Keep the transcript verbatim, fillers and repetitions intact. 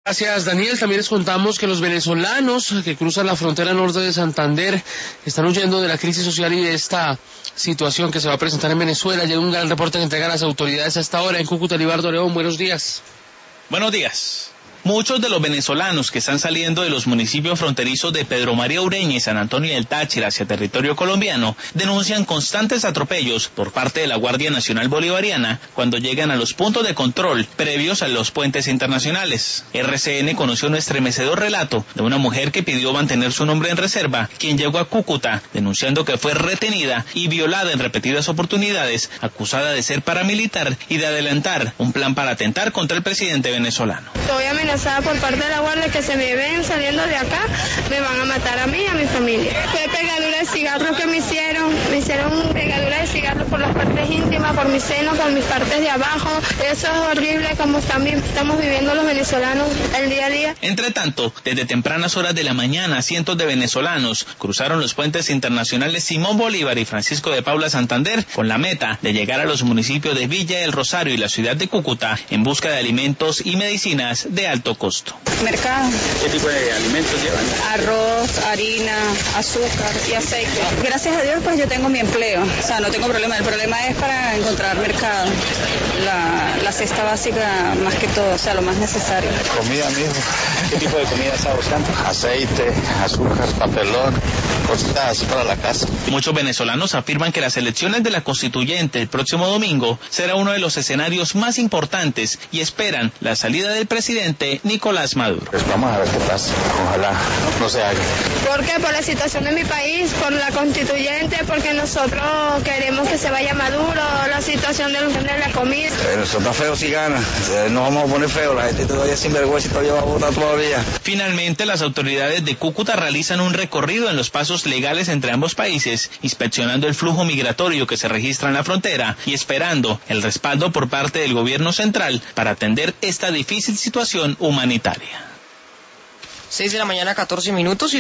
Gracias, Daniel. También les contamos que los venezolanos que cruzan la frontera norte de Santander están huyendo de la crisis social y de esta situación que se va a presentar en Venezuela. Llega un gran reporte que entregan las autoridades hasta ahora en Cúcuta. Libardo León, buenos días. Buenos días. Muchos de los venezolanos que están saliendo de los municipios fronterizos de Pedro María Ureña y San Antonio del Táchira hacia territorio colombiano denuncian constantes atropellos por parte de la Guardia Nacional Bolivariana cuando llegan a los puntos de control previos a los puentes internacionales. R C N conoció un estremecedor relato de una mujer que pidió mantener su nombre en reserva, quien llegó a Cúcuta denunciando que fue retenida y violada en repetidas oportunidades, acusada de ser paramilitar y de adelantar un plan para atentar contra el presidente venezolano. Por parte de la guardia que se me ven saliendo de acá, me van a matar a mí y a mi familia. Fue pegadura de cigarros que me hicieron, me hicieron pegadura de cigarros por las partes íntimas, por mi seno, por mis partes de abajo. Eso es horrible como también estamos viviendo los venezolanos el día a día. Entre tanto, desde tempranas horas de la mañana, cientos de venezolanos cruzaron los puentes internacionales Simón Bolívar y Francisco de Paula Santander con la meta de llegar a los municipios de Villa del Rosario y la ciudad de Cúcuta en busca de alimentos y medicinas de alto costo. Mercado. ¿Qué tipo de alimentos llevan? Arroz, harina, azúcar y aceite. Gracias a Dios pues yo tengo mi empleo, o sea, no tengo problema. El problema es para encontrar mercado, la, la cesta básica más que todo, o sea, lo más necesario. Comida mismo. ¿Qué tipo de comida está buscando? Aceite, azúcar, papelón, cositas así para la casa. Muchos venezolanos afirman que las elecciones de la Constituyente el próximo domingo será uno de los escenarios más importantes y esperan la salida del presidente Nicolás Maduro. Pues vamos a ver qué pasa, ojalá no se haga. ¿Por qué? Por la situación de mi país, por la Constituyente, porque nosotros queremos que se vaya Maduro, la situación de la comida. Pero eso está feo si gana, no vamos a poner feo, la gente todavía sin vergüenza y todavía va a votar todavía. Finalmente, las autoridades de Cúcuta realizan un recorrido en los pasos legales entre ambos países, inspeccionando el flujo migratorio que se registra en la frontera y esperando el respaldo por parte del gobierno central para atender esta difícil situación humanitaria. seis de la mañana, catorce minutos.